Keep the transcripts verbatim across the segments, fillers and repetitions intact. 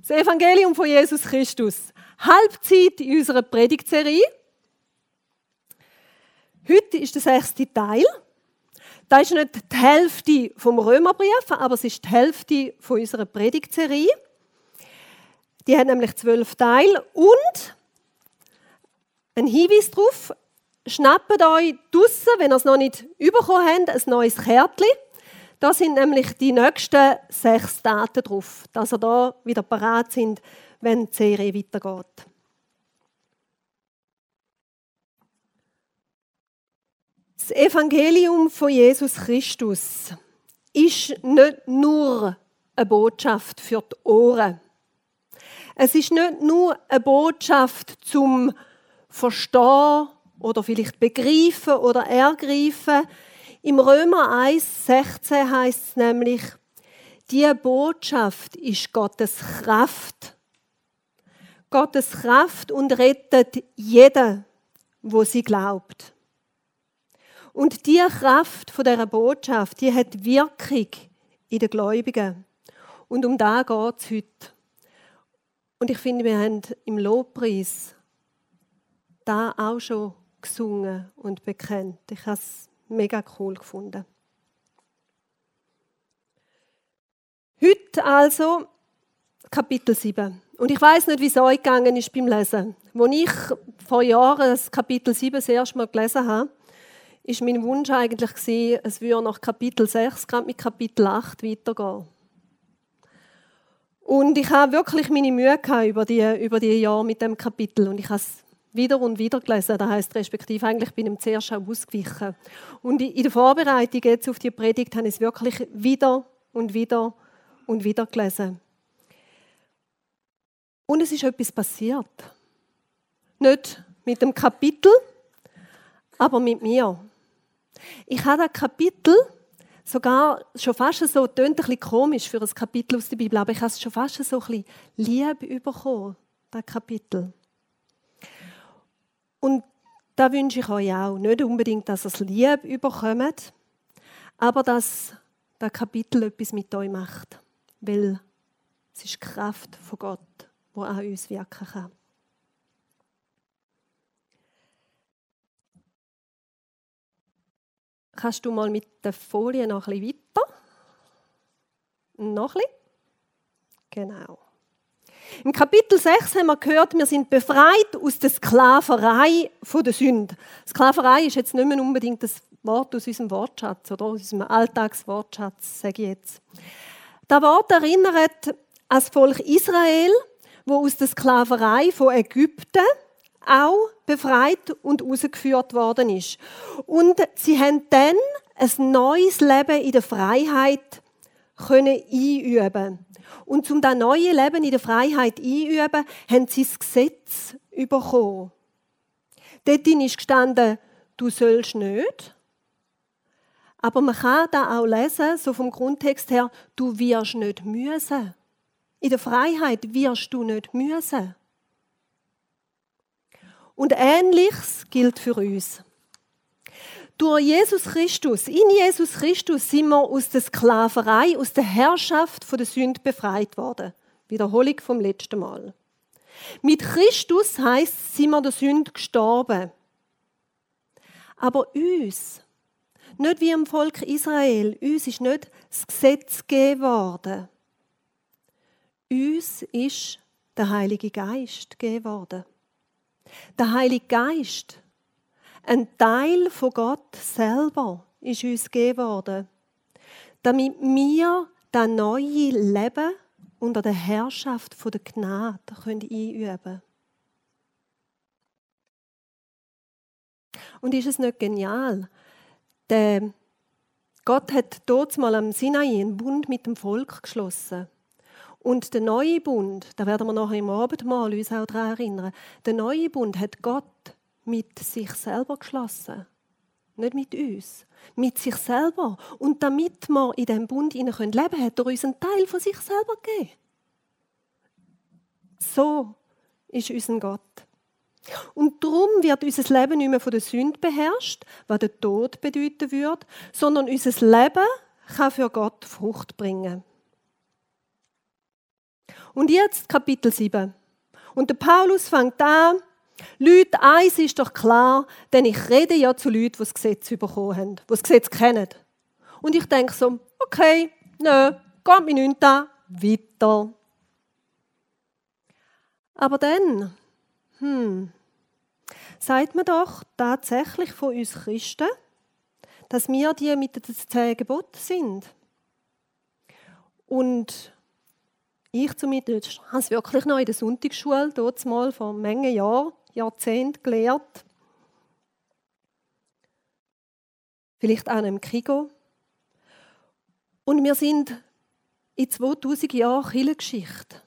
Das Evangelium von Jesus Christus. Halbzeit in unserer Predigtserie. Heute ist der sechste Teil. Das ist nicht die Hälfte vom Römerbrief, aber es ist die Hälfte von unserer Predigtserie. Die hat nämlich zwölf Teile. Und ein Hinweis darauf, schnappt euch draussen, wenn ihr es noch nicht bekommen habt, ein neues Kärtchen. Da sind nämlich die nächsten sechs Daten drauf, dass ihr da wieder parat sind, wenn die Serie weitergeht. Das Evangelium von Jesus Christus ist nicht nur eine Botschaft für die Ohren. Es ist nicht nur eine Botschaft zum Verstehen oder vielleicht begreifen oder ergreifen. Im Römer eins sechzehn heißt es nämlich, diese Botschaft ist Gottes Kraft. Gottes Kraft und rettet jeden, wo sie glaubt. Und diese Kraft von dieser Botschaft, die hat Wirkung in den Gläubigen. Und um das geht es heute. Und ich finde, wir haben im Lobpreis da auch schon gesungen und bekennt. Ich habe es mega cool gefunden. Heute also Kapitel sieben. Und ich weiss nicht, wie es euch gegangen ist beim Lesen. Als ich vor Jahren das Kapitel sieben das erste Mal gelesen habe, war mein Wunsch eigentlich, es würde nach Kapitel sechs, gerade mit Kapitel acht weitergehen. Und ich habe wirklich meine Mühe gehabt über die, über die Jahre mit dem Kapitel. Und ich habe es wieder und wieder gelesen. Das heisst, respektive eigentlich bin ich ihm zuerst auch ausgewichen. Und in der Vorbereitung jetzt auf die Predigt habe ich es wirklich wieder und wieder und wieder gelesen. Und es ist etwas passiert. Nicht mit dem Kapitel, aber mit mir. Ich habe das Kapitel sogar schon fast so, tönt ein bisschen komisch für ein Kapitel aus der Bibel, aber ich habe es schon fast so ein bisschen lieb bekommen, das Kapitel. Und da wünsche ich euch auch. Nicht unbedingt, dass ihr es lieb bekommt, aber dass das Kapitel etwas mit euch macht. Weil es ist die Kraft von Gott, die an uns wirken kann. Kannst du mal mit der Folie noch ein bisschen weiter? Noch ein bisschen? Genau. Im Kapitel sechs haben wir gehört, wir sind befreit aus der Sklaverei der Sünde. Sklaverei ist jetzt nicht mehr unbedingt das Wort aus unserem Wortschatz oder aus unserem Alltagswortschatz, sage ich jetzt. Das Wort erinnert an das Volk Israel, wo aus der Sklaverei von Ägypten auch befreit und herausgeführt worden ist. Und sie haben dann ein neues Leben in der Freiheit können einüben. Und um das neue Leben in der Freiheit einüben, haben sie das Gesetz bekommen. Dort ist gestanden, du sollst nicht. Aber man kann da auch lesen, so vom Grundtext her, du wirst nicht müssen. In der Freiheit wirst du nicht müssen. Und Ähnliches gilt für uns. Durch Jesus Christus, in Jesus Christus sind wir aus der Sklaverei, aus der Herrschaft der Sünde befreit worden. Wiederholung vom letzten Mal. Mit Christus heisst, sind wir der Sünde gestorben. Aber uns, nicht wie im Volk Israel, uns ist nicht das Gesetz gegeben worden. Uns ist der Heilige Geist gegeben worden. Der Heilige Geist, ein Teil von Gott selber, ist uns gegeben worden, damit wir das neue Leben unter der Herrschaft der Gnade einüben können. Und ist es nicht genial? Der Gott hat dort mal am Sinai einen Bund mit dem Volk geschlossen. Und der neue Bund, da werden wir nachher im Abendmahl uns auch daran erinnern, der neue Bund hat Gott mit sich selber geschlossen. Nicht mit uns, mit sich selber. Und damit wir in diesem Bund leben können, hat er uns einen Teil von sich selber gegeben. So ist unser Gott. Und darum wird unser Leben nicht mehr von der Sünde beherrscht, was der Tod bedeuten würde, sondern unser Leben kann für Gott Frucht bringen. Und jetzt Kapitel sieben. Und der Paulus fängt an, Leute, eins ist doch klar, denn ich rede ja zu Leuten, die das Gesetz bekommen haben, die das Gesetz kennen. Und ich denke so, okay, nö, geht mir nichts an, weiter. Aber dann, hm, sagt man doch tatsächlich von uns Christen, dass wir die mit den zehn Geboten sind. Und ich zumindest habe es wirklich noch in der Sonntagsschule, dort mal vor Mengen Jahren, Jahrzehnten gelehrt. Vielleicht auch noch im Kigo. Und wir sind in zweitausend Jahren Kirchengeschichte.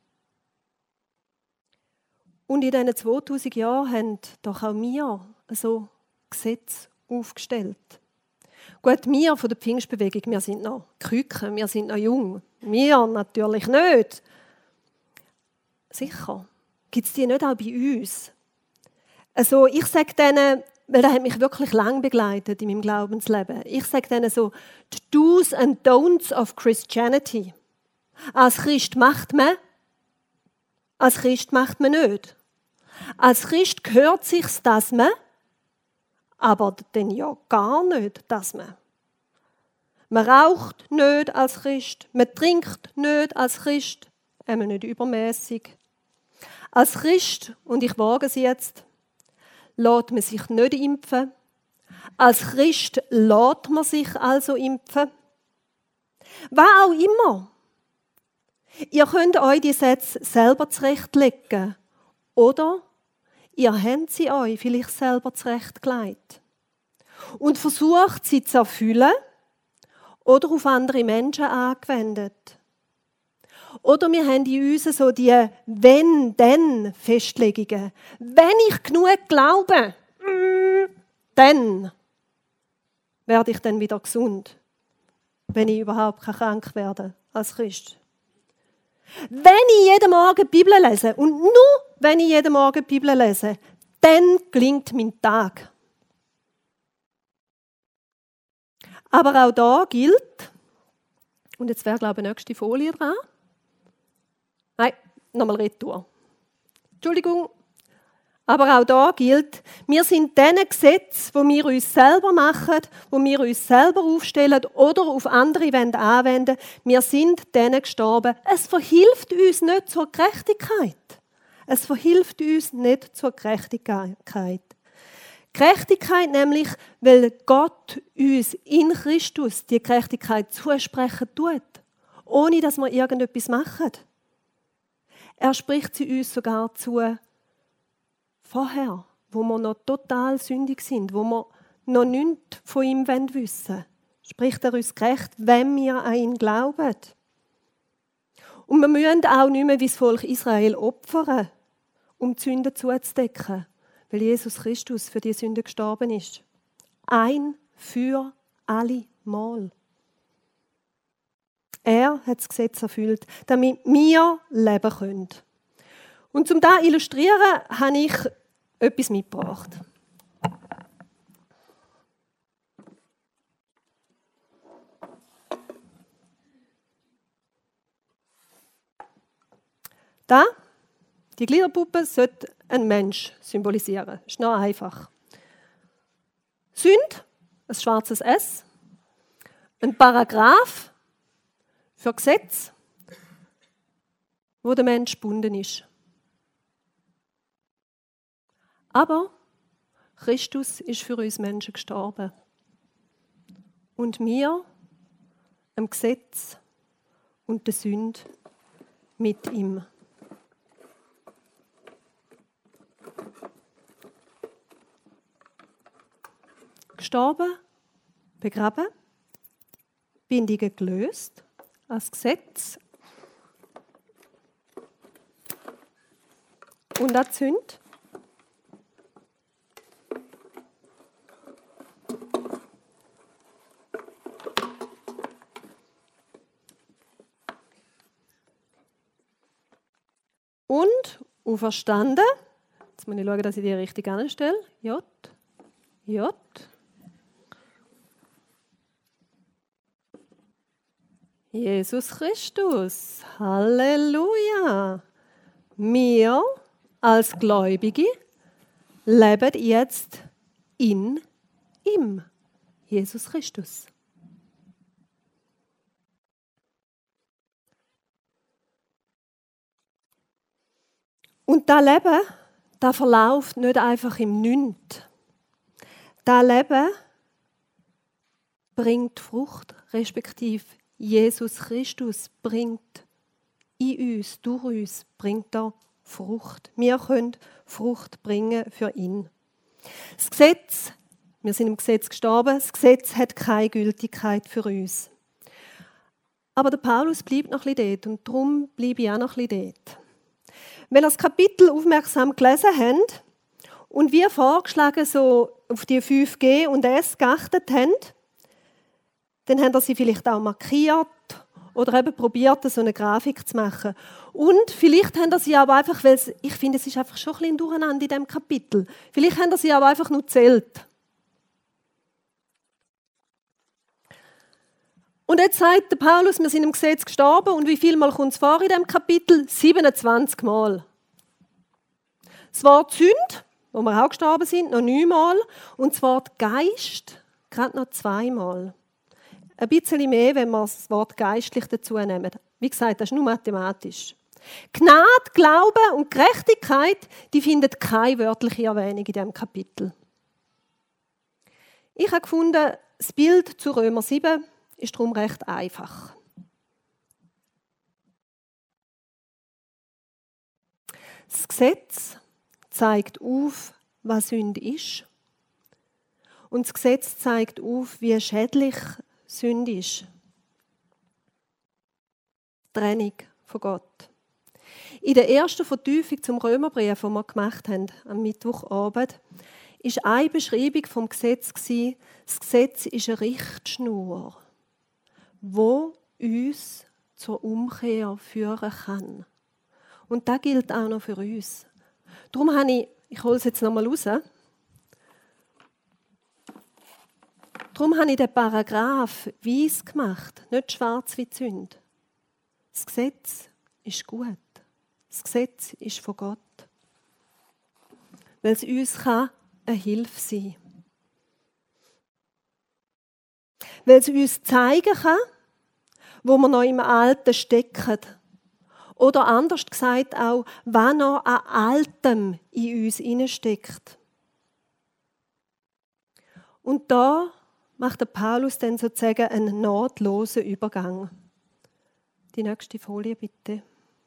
Und in diesen zweitausend Jahren haben doch auch wir so Gesetze aufgestellt. Gut, wir von der Pfingstbewegung, wir sind noch Küken, wir sind noch jung. Wir natürlich nicht. Sicher. Gibt es die nicht auch bei uns? Also ich sage denen, weil das hat mich wirklich lang begleitet in meinem Glaubensleben. Ich sage denen so, die Do's and Don'ts of Christianity. Als Christ macht man, als Christ macht man nicht. Als Christ gehört sich's, dass man, aber dann ja gar nicht, dass man. Man raucht nicht als Christ, man trinkt nicht als Christ, einmal nicht übermäßig. Als Christ, und ich wage es jetzt, lässt man sich nicht impfen. Als Christ lässt man sich also impfen. Was auch immer. Ihr könnt euch die Sätze selber zurechtlegen. Oder ihr habt sie euch vielleicht selber zurechtgelegt. Und versucht, sie zu erfüllen oder auf andere Menschen angewendet. Oder wir haben in uns so die Wenn-Denn-Festlegungen. Wenn ich genug glaube, dann werde ich dann wieder gesund. Wenn ich überhaupt krank werde als Christ. Wenn ich jeden Morgen die Bibel lese, und nur wenn ich jeden Morgen die Bibel lese, dann gelingt mein Tag. Aber auch da gilt, und jetzt wäre, glaube ich, die nächste Folie dran. Nein, nochmal retour. Entschuldigung. Aber auch da gilt, wir sind diesen Gesetze, die wir uns selber machen, die wir uns selber aufstellen oder auf andere anwenden, wir sind denen gestorben. Es verhilft uns nicht zur Gerechtigkeit. Es verhilft uns nicht zur Gerechtigkeit. Gerechtigkeit nämlich, weil Gott uns in Christus die Gerechtigkeit zusprechen tut, ohne dass wir irgendetwas machen. Er spricht sie uns sogar zu vorher, wo wir noch total sündig sind, wo wir noch nichts von ihm wissen wollen. Spricht er uns gerecht, wenn wir an ihn glauben. Und wir müssen auch nicht mehr wie das Volk Israel opfern, um die Sünden zuzudecken, weil Jesus Christus für die Sünde gestorben ist. Ein für alle Mal. Er hat das Gesetz erfüllt, damit wir leben können. Und um das zu illustrieren, habe ich etwas mitgebracht. Da, die Gliederpuppe sollte einen Mensch symbolisieren. Das ist noch einfach. Sünde, ein schwarzes S. Ein Paragraph für Gesetz, wo der Mensch gebunden ist. Aber Christus ist für uns Menschen gestorben. Und wir, am Gesetz und der Sünde, mit ihm. Gestorben, begraben, Bindungen gelöst, als Gesetz und als Sünde. Und auferstanden, jetzt muss ich schauen, dass ich die richtig anstelle, J, J, Jesus Christus. Halleluja. Wir als Gläubige leben jetzt in ihm, Jesus Christus. Und das Leben, das verläuft nicht einfach im Nichts. Das Leben bringt Frucht, respektive Jesus Christus bringt in uns, durch uns, bringt er Frucht. Wir können Frucht bringen für ihn. Das Gesetz, wir sind im Gesetz gestorben, das Gesetz hat keine Gültigkeit für uns. Aber der Paulus bleibt noch ein bisschen dort und darum bleibe ich auch noch ein bisschen dort. Wenn ihr das Kapitel aufmerksam gelesen habt und wir vorgeschlagen so auf die fünf G und S geachtet haben, dann habt ihr sie vielleicht auch markiert oder eben probiert, so eine Grafik zu machen. Und vielleicht habt ihr sie aber einfach, weil es, ich finde, es ist einfach schon ein bisschen durcheinander in diesem Kapitel, vielleicht habt ihr sie aber einfach nur gezählt. Und jetzt sagt der Paulus, wir sind im Gesetz gestorben und wie viel Mal kommt es vor in diesem Kapitel? siebenundzwanzig Mal. Das Wort Sünd, wo wir auch gestorben sind, noch neun Mal. Und das Wort Geist, gerade noch zweimal. Ein bisschen mehr, wenn wir das Wort geistlich dazu nehmen. Wie gesagt, das ist nur mathematisch. Gnade, Glaube und Gerechtigkeit, die finden keine wörtliche Erwähnung in diesem Kapitel. Ich habe gefunden, das Bild zu Römer sieben ist darum recht einfach. Das Gesetz zeigt auf, was Sünde ist. Und das Gesetz zeigt auf, wie schädlich Sünde ist. Trennung von Gott. In der ersten Vertiefung zum Römerbrief, die wir gemacht haben, am Mittwochabend, war eine Beschreibung vom Gesetz. Das Gesetz ist eine Richtschnur, wo uns zur Umkehr führen kann. Und das gilt auch noch für uns. Darum habe ich, ich hole es jetzt nochmal raus, darum habe ich den Paragraph weiss gemacht, nicht schwarz wie die Sünde. Das Gesetz ist gut. Das Gesetz ist von Gott. Weil es uns kann eine Hilfe sein kann. Weil es uns zeigen kann, wo wir noch im Alten stecken. Oder anders gesagt auch, was noch an Altem in uns hineinsteckt. Und da macht der Paulus dann sozusagen einen nahtlosen Übergang. Die nächste Folie bitte.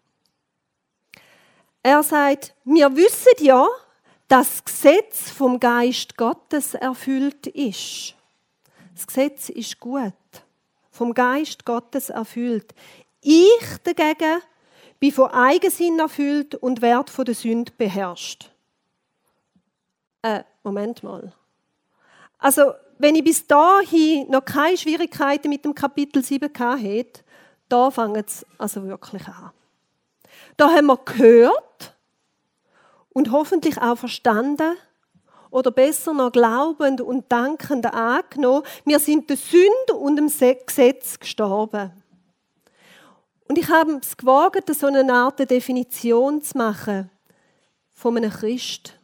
Er sagt, wir wissen ja, dass das Gesetz vom Geist Gottes erfüllt ist. Das Gesetz ist gut, vom Geist Gottes erfüllt. Ich dagegen bin von Eigensinn erfüllt und werde von der Sünde beherrscht. Äh, Moment mal. Also, wenn ich bis dahin noch keine Schwierigkeiten mit dem Kapitel sieben hatte, da fängt es also wirklich an. Da haben wir gehört und hoffentlich auch verstanden oder besser noch glaubend und dankend angenommen, wir sind der Sünde und dem Gesetz gestorben. Und ich habe es gewagt, so eine Art Definition zu machen von einem Christ.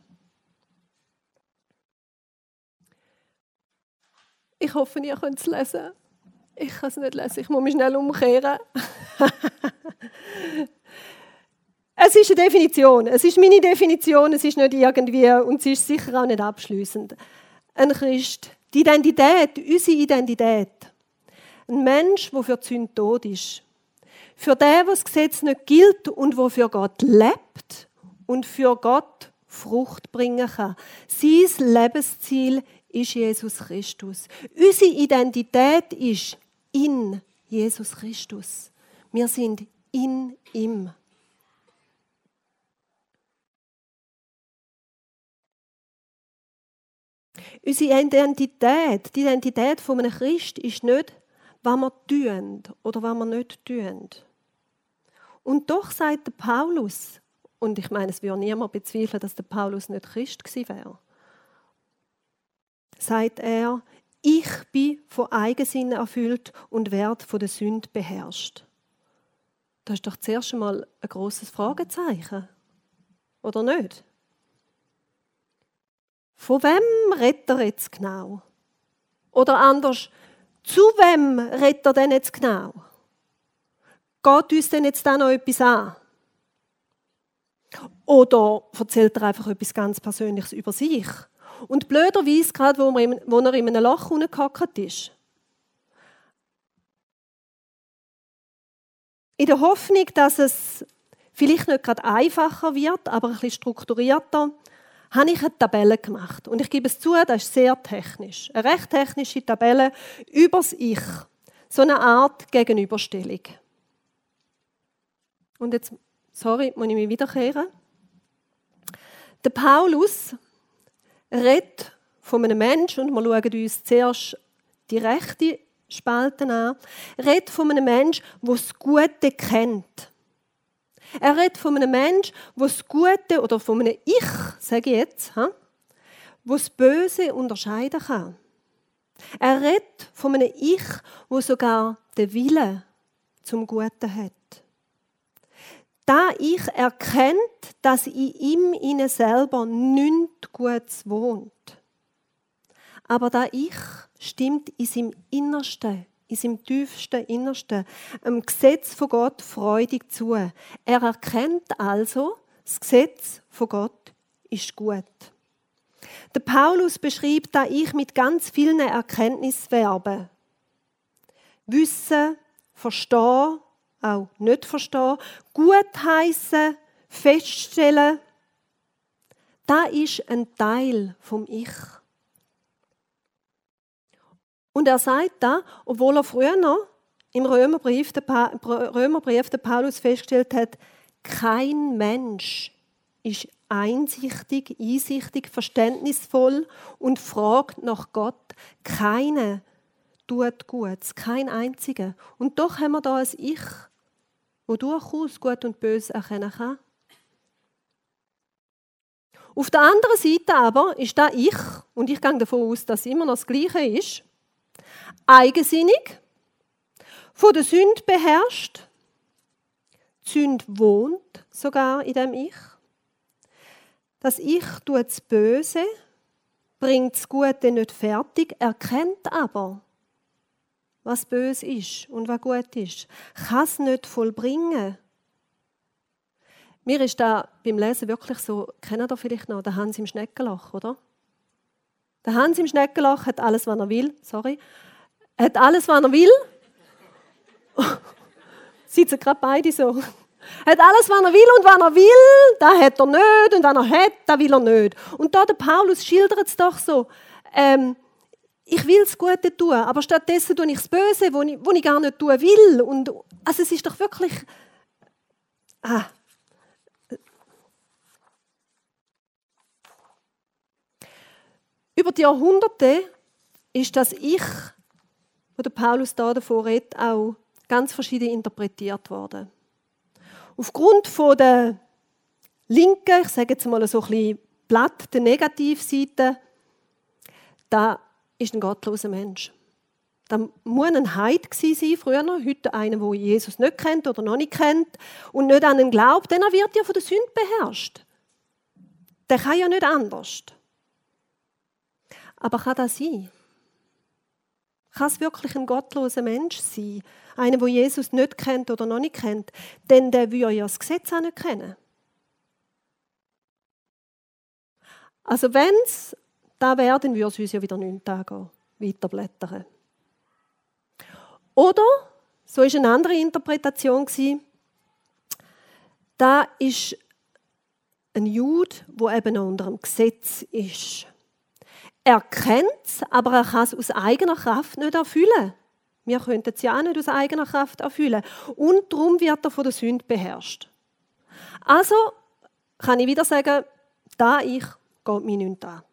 Ich hoffe, ihr könnt es lesen. Ich kann es nicht lesen, ich muss mich schnell umkehren. Es ist eine Definition. Es ist meine Definition, es ist nicht irgendwie und sie ist sicher auch nicht abschliessend. Ein Christ, die Identität, unsere Identität. Ein Mensch, der für die Sünde tot ist. Für den, der das Gesetz nicht gilt und der für Gott lebt und für Gott Frucht bringen kann. Sein Lebensziel ist Jesus Christus. Unsere Identität ist in Jesus Christus. Wir sind in ihm. Unsere Identität, die Identität von einem Christ ist nicht, was wir tun oder was wir nicht tun. Und doch sagt der Paulus, und ich meine, es würde niemand bezweifeln, dass der Paulus nicht Christ gewesen wäre, sagt er, Ich bin von Eigensinnen erfüllt und werde von der Sünde beherrscht. Das ist doch zuerst einmal ein grosses Fragezeichen. Oder nicht? Von wem redet er jetzt genau? Oder anders, zu wem redet er denn jetzt genau? Geht uns denn jetzt da noch etwas an? Oder erzählt er einfach etwas ganz Persönliches über sich? Und blöderweise gerade, wo er in einem Loch hineingehockt ist. In der Hoffnung, dass es vielleicht nicht gerade einfacher wird, aber ein bisschen strukturierter, habe ich eine Tabelle gemacht. Und ich gebe es zu, das ist sehr technisch. Eine recht technische Tabelle über das Ich. So eine Art Gegenüberstellung. Und jetzt, sorry, muss ich mich wiederkehren. Der Paulus redet von einem Menschen, und wir schauen uns zuerst die rechte Spalte an, redet von einem Menschen, der das Gute kennt. Er redet von einem Menschen, der das Gute, oder von einem Ich, sage ich jetzt, der das Böse unterscheiden kann. Er redet von einem Ich, der sogar den Willen zum Guten hat. Da Ich erkennt, dass in ihm innen selber nichts Gutes wohnt. Aber da Ich stimmt in seinem Innersten, in seinem tiefsten Innersten, dem Gesetz von Gott freudig zu. Er erkennt also, das Gesetz von Gott ist gut. Der Paulus beschreibt da Ich mit ganz vielen Erkenntnisverben. Wissen, verstehen, auch nicht verstehen, gutheissen, feststellen. Das ist ein Teil vom Ich. Und er sagt da, obwohl er früher noch im Römerbrief, der pa- Römerbrief der Paulus festgestellt hat, kein Mensch ist einsichtig, einsichtig, verständnisvoll und fragt nach Gott. Keiner tut Gutes, kein einziger. Und doch haben wir da ein Ich, wo durchaus Gut und Böse erkennen kann. Auf der anderen Seite aber ist da Ich, und ich gehe davon aus, dass es immer noch das Gleiche ist, eigensinnig, von der Sünde beherrscht. Die Sünde wohnt sogar in dem Ich. Das Ich tut das Böse, bringt das Gute nicht fertig, erkennt aber, was böse ist und was gut ist, kann es nicht vollbringen. Mir ist da beim Lesen wirklich so, kennt ihr vielleicht noch, der Hans im Schneckenloch, oder? Der Hans im Schneckenloch hat alles, was er will, sorry, hat alles, was er will. Sitzen gerade beide so. Hat alles, was er will und was er will, das hat er nicht und was er hat, das will er nicht. Und da der Paulus schildert es doch so, ähm, ich will das Gute tun, aber stattdessen tue ich das Böse, was ich, was ich gar nicht tun will. Und, also es ist doch wirklich... Ah. Über die Jahrhunderte ist das Ich, wo der Paulus da davon redet, auch ganz verschieden interpretiert worden. Aufgrund von der linken, ich sage jetzt mal so ein bisschen platt, der Negativseite, da ist ein gottloser Mensch. Da muss ein Heid gewesen sein, früher noch, heute einer, der Jesus nicht kennt oder noch nicht kennt und nicht an ihn glaubt, dann wird ja von der Sünde beherrscht. Der kann ja nicht anders. Aber kann das sein? Kann es wirklich ein gottloser Mensch sein? Einer, der Jesus nicht kennt oder noch nicht kennt? Denn der würde ja das Gesetz auch nicht kennen. Also wenn es da wäre, dann würde es uns ja wieder neun Tage weiterblättern. Oder, so war eine andere Interpretation, da ist ein Jude, der eben noch unter dem Gesetz ist. Er kennt es, aber er kann es aus eigener Kraft nicht erfüllen. Wir könnten es ja auch nicht aus eigener Kraft erfüllen. Und darum wird er von der Sünde beherrscht. Also kann ich wieder sagen, da ich geht mich nicht an.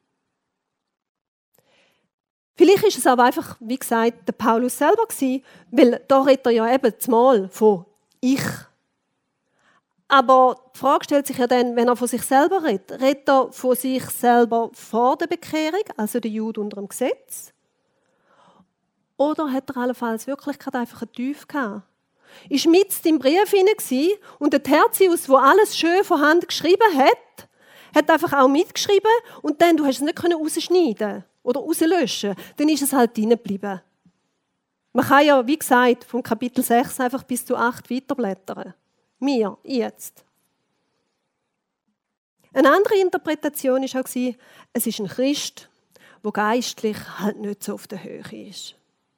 Vielleicht ist es aber einfach, wie gesagt, der Paulus selber gewesen, weil da redet er ja eben zumal von Ich. Aber die Frage stellt sich ja dann, wenn er von sich selber redet, redet er von sich selber vor der Bekehrung, also der Jude unter dem Gesetz, Oder hat er allenfalls wirklich gerade einfach einen Tief gehabt? Ist mit im Brief hinein und der Tertius, der alles schön von Hand geschrieben hat, hat einfach auch mitgeschrieben und dann, du hast es nicht rausschneiden oder rauslöschen, dann ist es halt drin geblieben. Man kann ja, wie gesagt, vom Kapitel sechs einfach bis zu acht weiterblättern. Mir, jetzt. Eine andere Interpretation war auch, es ist ein Christ, der geistlich halt nicht so auf der Höhe ist.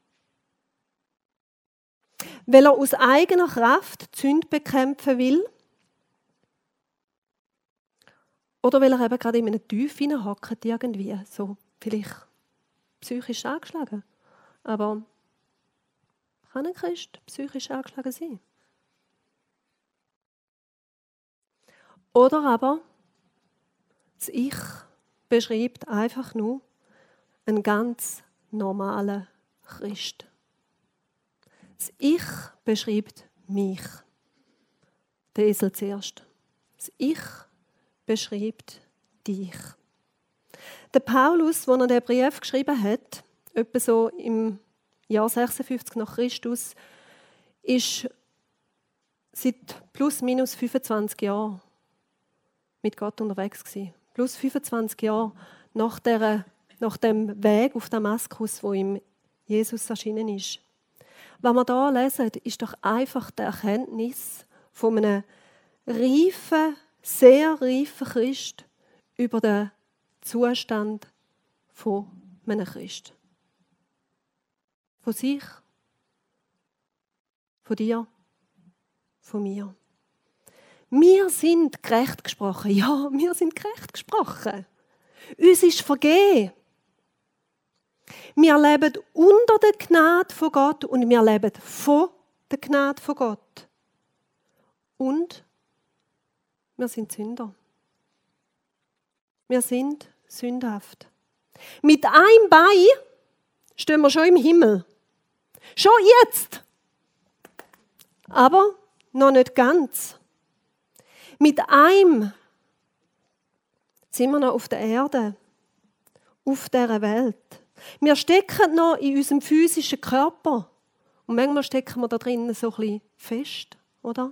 Weil er aus eigener Kraft die Sünde bekämpfen will. Oder weil er eben gerade in einem Tief hineinhockt irgendwie. So vielleicht psychisch angeschlagen. Aber kann ein Christ psychisch angeschlagen sein? Oder aber das Ich beschreibt einfach nur einen ganz normalen Christ. Das Ich beschreibt mich. Der Esel zuerst. Das Ich beschreibt dich. Der Paulus, als er den Brief geschrieben hat, etwa so im Jahr sechsundfünfzig nach Christus, ist seit plus minus fünfundzwanzig Jahren mit Gott unterwegs gewesen. Plus fünfundzwanzig Jahre nach, der, nach dem Weg auf Damaskus, wo ihm Jesus erschienen ist. Was wir hier lesen, ist doch einfach die Erkenntnis von einem reifen, sehr reifen Christ über den Zustand von einem Christ. Von sich, von dir, von mir. Wir sind gerecht gesprochen. Ja, wir sind gerecht gesprochen. Uns ist vergeben. Wir leben unter der Gnade von Gott und wir leben von der Gnade von Gott. Und wir sind Sünder. Wir sind sündhaft. Mit einem Bein stehen wir schon im Himmel. Schon jetzt. Aber noch nicht ganz. Mit einem sind wir noch auf der Erde, auf dieser Welt. Wir stecken noch in unserem physischen Körper. Und manchmal stecken wir da drinnen so ein bisschen fest, oder?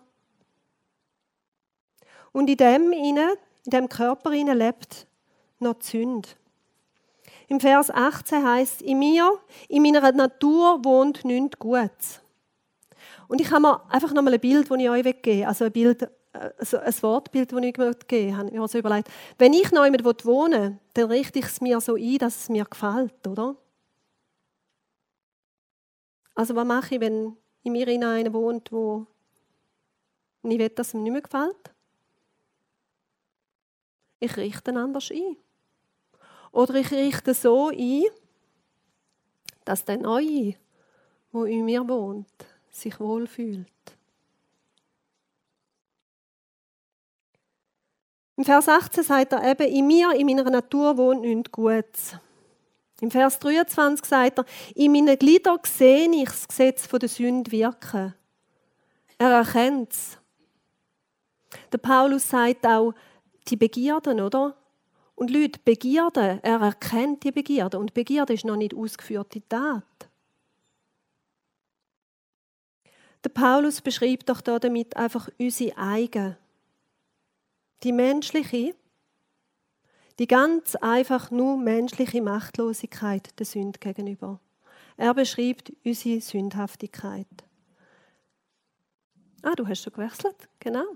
Und in dem, in dem Körper lebt noch die Sünde. Im Vers achtzehn heisst es, in mir, in meiner Natur wohnt nichts Gutes. Und ich habe mir einfach noch mal ein Bild, das ich euch geben will. Also ein Bild, also ein Wortbild, das ich euch geben habe. Ich habe mir so überlegt, wenn ich noch jemand wohnen will, dann richte ich es mir so ein, dass es mir gefällt, oder? Also was mache ich, wenn in mir einer wohnt, wo ich will, dass es mir nicht mehr gefällt? Ich richte ihn anders ein. Oder ich richte so ein, dass der Neue, der in mir wohnt, sich wohlfühlt. Im Vers achtzehn sagt er eben, in mir, in meiner Natur wohnt nichts Gutes. Im Vers dreiundzwanzig sagt er, in meinen Gliedern sehe ich das Gesetz der Sünde wirken. Er erkennt es. Der Paulus sagt auch, die Begierden, oder? Und Leute, Begierde, er erkennt die Begierde. Und Begierde ist noch nicht ausgeführte Tat. Der Paulus beschreibt doch da damit einfach unsere eigene, die menschliche, die ganz einfach nur menschliche Machtlosigkeit der Sünde gegenüber. Er beschreibt unsere Sündhaftigkeit. Ah, du hast schon gewechselt? Genau.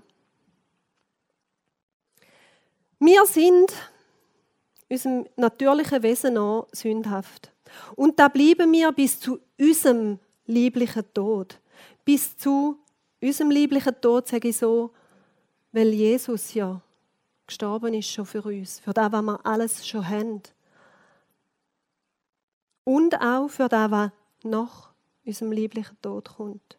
Wir sind unserem natürlichen Wesen nach sündhaft. Und da bleiben wir bis zu unserem lieblichen Tod. Bis zu unserem lieblichen Tod, sage ich so, weil Jesus ja gestorben ist schon für uns, für das, was wir alles schon haben. Und auch für das, was nach unserem lieblichen Tod kommt.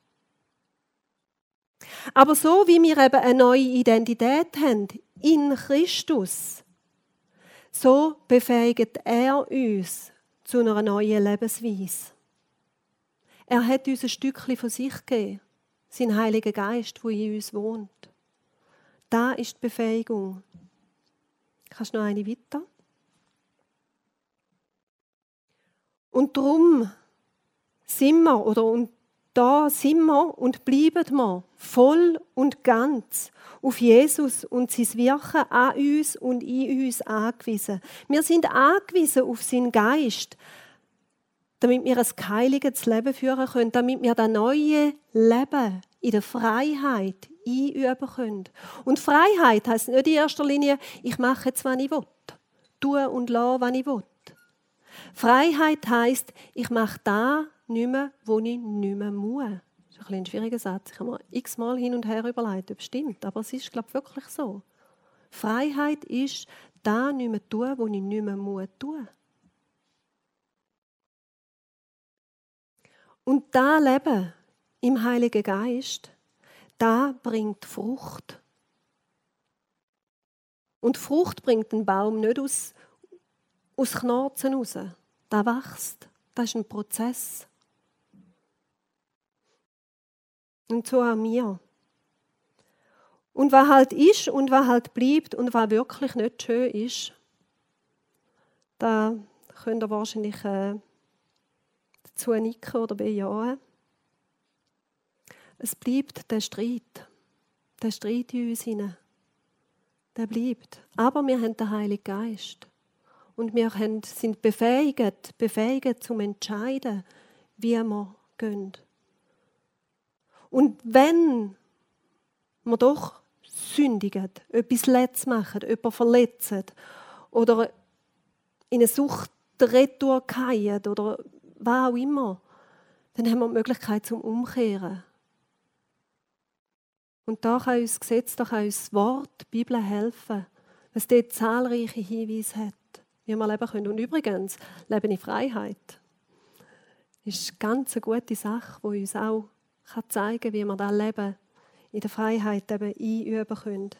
Aber so wie wir eben eine neue Identität haben, in Christus, so befähigt er uns zu einer neuen Lebensweise. Er hat uns ein Stückchen von sich gegeben, sein Heiliger Geist, der in uns wohnt. Da ist die Befähigung. Kannst du noch eine weiter? Und darum sind wir, oder und da sind wir und bleiben wir voll und ganz auf Jesus und sein Wirken an uns und in uns angewiesen. Wir sind angewiesen auf seinen Geist, damit wir ein geheiligtes Leben führen können, damit wir das neue Leben in der Freiheit einüben können. Und Freiheit heisst nicht in erster Linie, ich mache jetzt, was ich will. Tue und lasse, was ich will. Freiheit heisst, ich mache das nicht mehr, wo ich nicht mehr muss. Das ist ein, ein schwieriger Satz. Ich habe mir x-mal hin und her überlegt, ob es stimmt. Aber es ist, glaube ich, wirklich so. Freiheit ist, das nicht mehr tun, wo ich nicht mehr muss tun. Und das Leben im Heiligen Geist, das bringt Frucht. Und Frucht bringt ein Baum nicht aus, aus Knorzen raus. Das wächst. Das ist ein Prozess. Und so auch wir. Und was halt ist und was halt bleibt und was wirklich nicht schön ist, da könnt ihr wahrscheinlich äh, dazu nicken oder bejahen. Es bleibt der Streit. Der Streit in uns hinein. Der bleibt. Aber wir haben den Heiligen Geist. Und wir sind befähigt, befähigt zum Entscheiden, wie wir gehen. Und wenn wir doch sündigen, etwas Letztes machen, jemanden verletzen oder in eine Sucht retour fallen oder was auch immer, dann haben wir die Möglichkeit zum Umkehren. Und da kann uns das Gesetz, da kann uns das Wort, die Bibel helfen, weil es dort zahlreiche Hinweise hat, wie wir leben können. Und übrigens, Leben in Freiheit ist eine ganz gute Sache, die uns auch zeigen kann, wie wir das Leben in der Freiheit eben einüben können.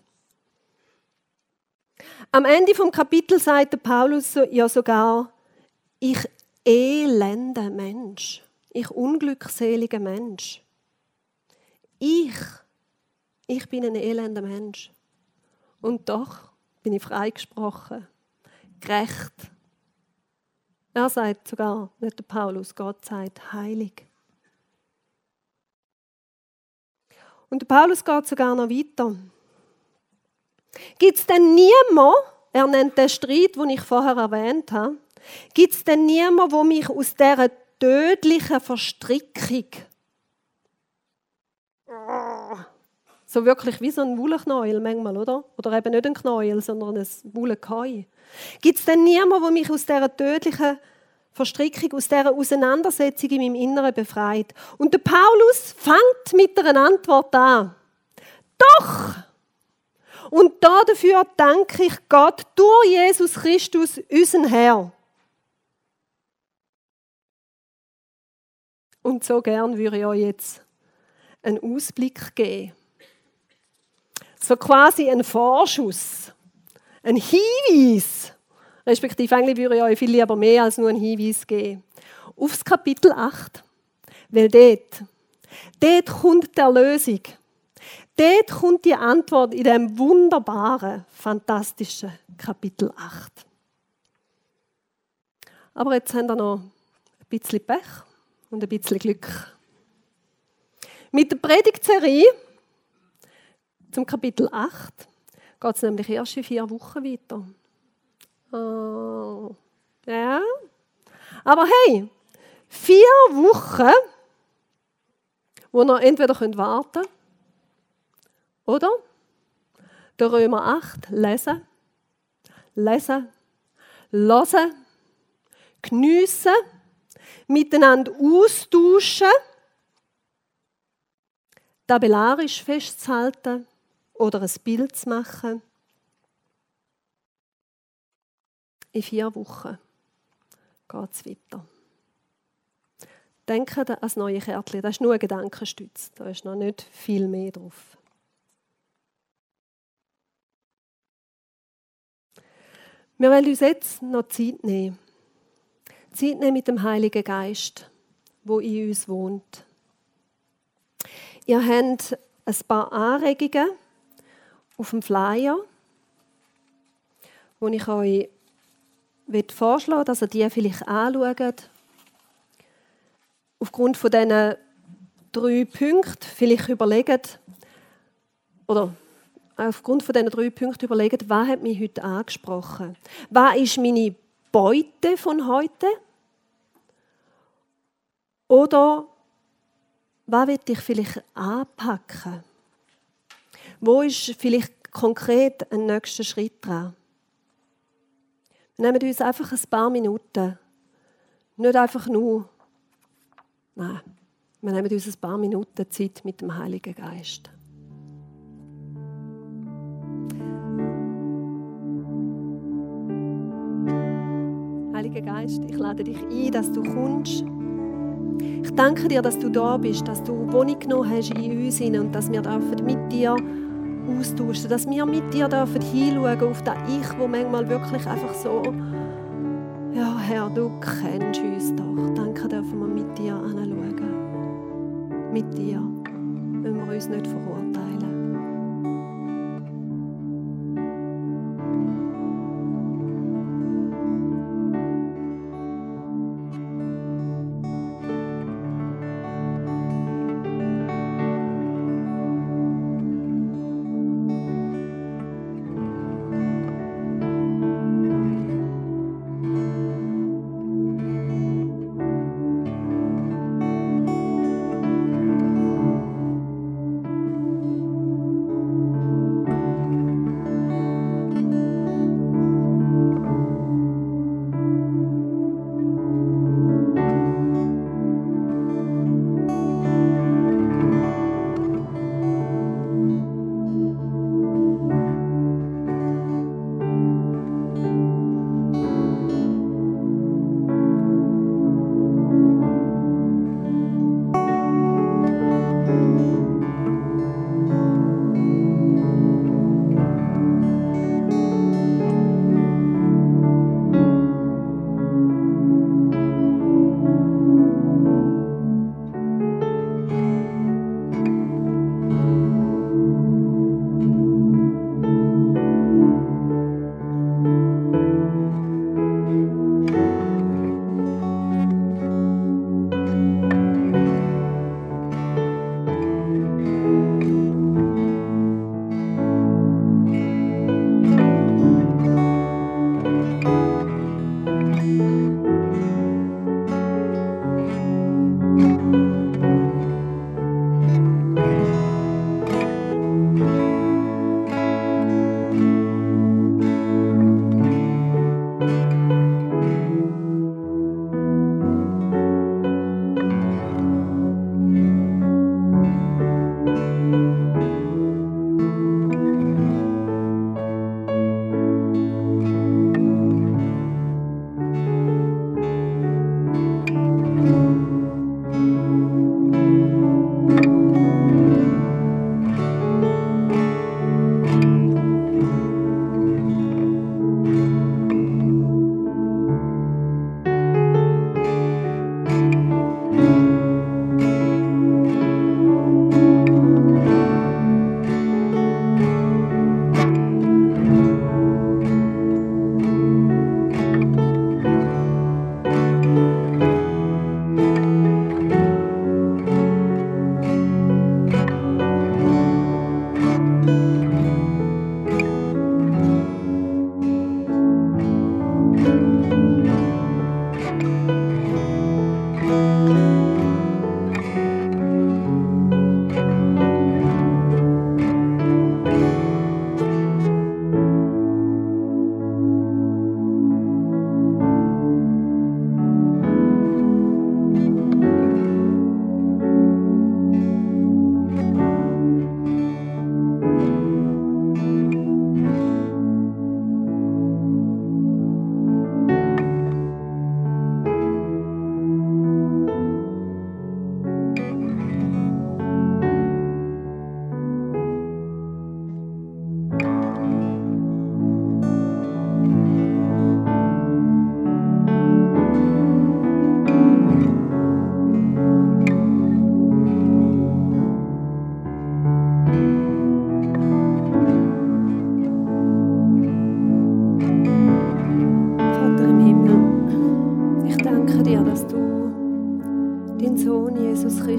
Am Ende des Kapitels sagt Paulus ja sogar, ich elender Mensch, ich unglückseliger Mensch. Ich, ich bin ein elender Mensch. Und doch bin ich freigesprochen, gerecht. Er sagt sogar, nicht der Paulus, Gott sagt heilig. Und der Paulus geht sogar noch weiter. Gibt es denn niemanden, er nennt den Streit, den ich vorher erwähnt habe, gibt es denn niemanden, der mich aus dieser tödlichen Verstrickung, so wirklich wie so ein Wollknäuel manchmal, oder? Oder eben nicht ein Knäuel, sondern ein Wollkeu. Gibt es denn niemanden, der mich aus dieser tödlichen Verstrickung, aus dieser Auseinandersetzung in meinem Inneren befreit? Und der Paulus fängt mit einer Antwort an. Doch! Und dafür danke ich Gott durch Jesus Christus, unseren Herr. Und so gern würde ich euch jetzt einen Ausblick geben. So quasi ein Vorschuss, ein Hinweis. Respektive eigentlich würde ich euch viel lieber mehr als nur einen Hinweis geben. Aufs Kapitel acht. Weil dort, dort kommt die Erlösung. Dort kommt die Antwort in diesem wunderbaren, fantastischen Kapitel acht. Aber jetzt haben wir noch ein bisschen Pech und ein bisschen Glück. Mit der Predigtserie zum Kapitel acht geht es nämlich erst in vier Wochen weiter. Oh, ja. Aber hey, vier Wochen, wo ihr entweder warten könnt, oder? Der Römer acht lesen, lesen, hören, geniessen, miteinander austauschen, tabellarisch festzuhalten oder ein Bild zu machen. In vier Wochen geht es weiter. Denkt an das neue Kärtchen. Das ist nur ein Gedankenstütz. Da ist noch nicht viel mehr drauf. Wir wollen uns jetzt noch Zeit nehmen. Zeit nehmen mit dem Heiligen Geist, der in uns wohnt. Ihr habt ein paar Anregungen auf dem Flyer, wo ich euch vorschlagen möchte, dass ihr die vielleicht anschaut. aufgrund von diesen drei Punkten vielleicht überlegen, oder aufgrund von diesen drei Punkten überlegen, was hat mich heute angesprochen? Was ist meine Beute von heute? Oder was will ich vielleicht anpacken? Wo ist vielleicht konkret ein nächster Schritt dran? Wir nehmen uns einfach ein paar Minuten. Nicht einfach nur. Nein, wir nehmen uns ein paar Minuten Zeit mit dem Heiligen Geist. Heiliger Geist, ich lade dich ein, dass du kommst. Ich danke dir, dass du da bist, dass du Wohnung genommen hast in uns und dass wir mit dir austauschen, dass wir mit dir hinschauen auf das Ich, wo manchmal wirklich einfach so, ja Herr, du kennst uns doch. Danke, dürfen wir mit dir anschauen. Mit dir müssen wir uns nicht verurteilen.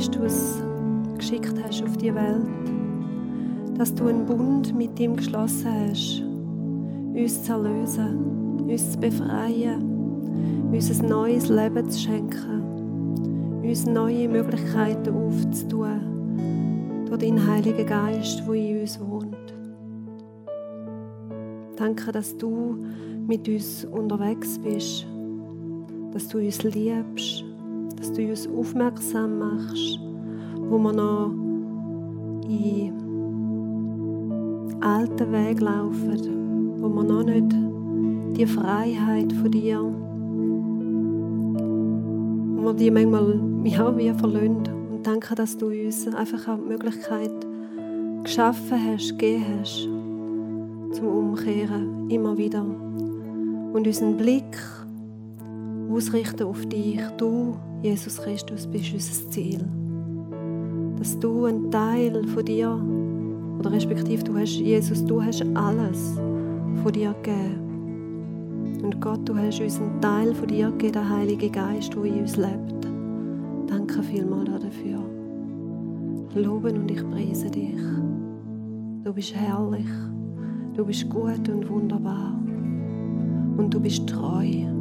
Christus geschickt hast auf die Welt. Dass du einen Bund mit ihm geschlossen hast, uns zu erlösen, uns zu befreien, uns ein neues Leben zu schenken, uns neue Möglichkeiten aufzutun, durch deinen Heiligen Geist, der in uns wohnt. Danke, dass du mit uns unterwegs bist, dass du uns liebst, dass du uns aufmerksam machst, wo wir noch in alten Weg laufen, wo wir noch nicht die Freiheit von dir, wo wir die manchmal ja, wie verlassen. Und danke, dass du uns einfach auch die Möglichkeit geschaffen hast, gegeben hast, zum Umkehren, immer wieder. Und unseren Blick ausrichten auf dich. Du, Jesus Christus, bist unser Ziel. Dass du ein Teil von dir, oder respektive du hast, Jesus, du hast alles von dir gegeben. Und Gott, du hast uns einen Teil von dir gegeben, der Heilige Geist, der in uns lebt. Danke vielmals dafür. Loben und ich preise dich. Du bist herrlich, du bist gut und wunderbar. Und du bist treu.